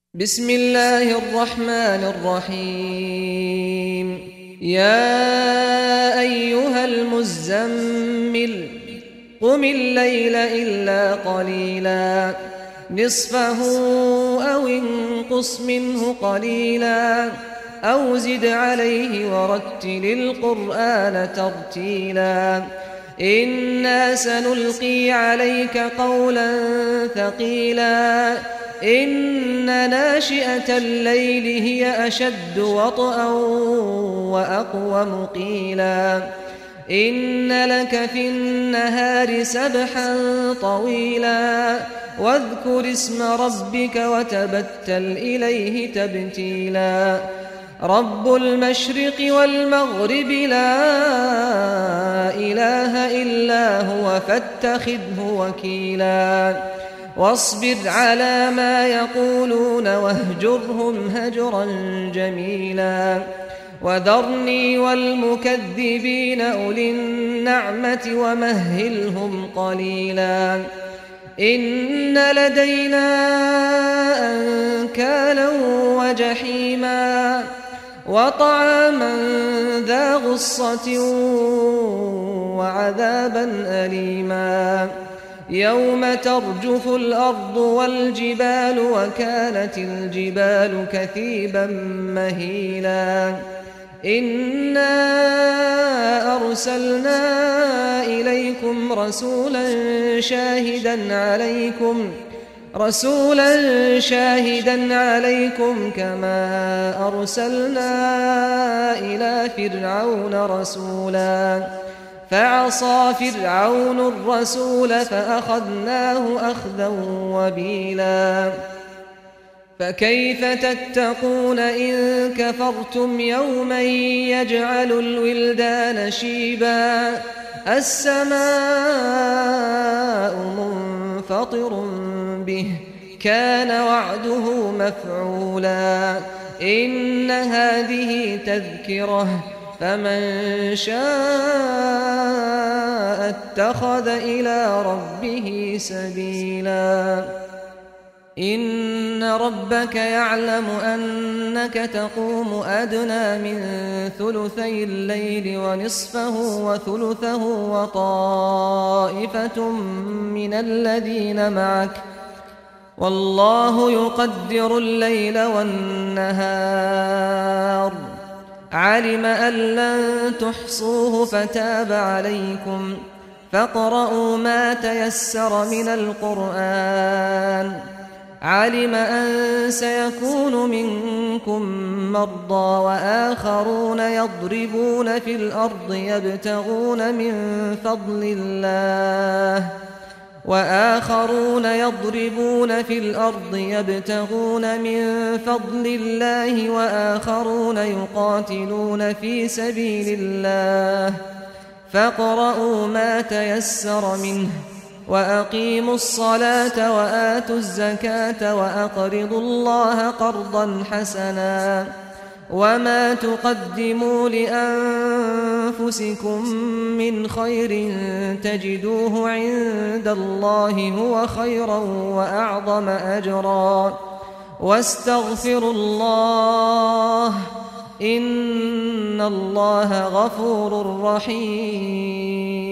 بسم الله الرحمن الرحيم. يا أيها المزمل قم الليل إلا قليلا نصفه أو انقص منه قليلا أو زد عليه ورتل القرآن ترتيلا إنا سنلقي عليك قولا ثقيلا إن ناشئة الليل هي أشد وطئا وأقوم قيلا إن لك في النهار سبحا طويلا واذكر اسم ربك وتبتل إليه تبتيلا رب المشرق والمغرب لا إله إلا هو فاتخذه وكيلا واصبر على ما يقولون واهجرهم هجرا جميلا وذرني والمكذبين أولي النعمة ومهلهم قليلا إن لدينا أنكالا وجحيما وطعاما ذا غصة وعذابا أليما يوم ترجف الأرض والجبال وكانت الجبال كثيبا مهيلا إنا أرسلنا إليكم رسولا شاهدا عليكم كما أرسلنا إلى فرعون رسولا فعصى فرعون الرسول فأخذناه أخذا وبيلا فكيف تتقون إن كفرتم يوما يجعل الولدان شيبا السماء منفطر به كان وعده مفعولا إن هذه تذكرة فمن شاء اتخذ إلى ربه سبيلا إن ربك يعلم أنك تقوم أدنى من ثلثي الليل ونصفه وثلثه وطائفة من الذين معك والله يقدر الليل والنهار علم أن لن تحصوه فتاب عليكم فاقرؤوا ما تيسر من القرآن علم أن سيكون منكم مرضى وآخرون يضربون في الأرض يبتغون من فضل الله وآخرون يقاتلون في سبيل الله فاقرؤوا ما تيسر منه وأقيموا الصلاة وآتوا الزكاة وأقرضوا الله قرضا حسنا وما تقدموا لأنفسكم من خير تجدوه عند الله هو خيرا وأعظم أجرا واستغفروا الله إن الله غفور رحيم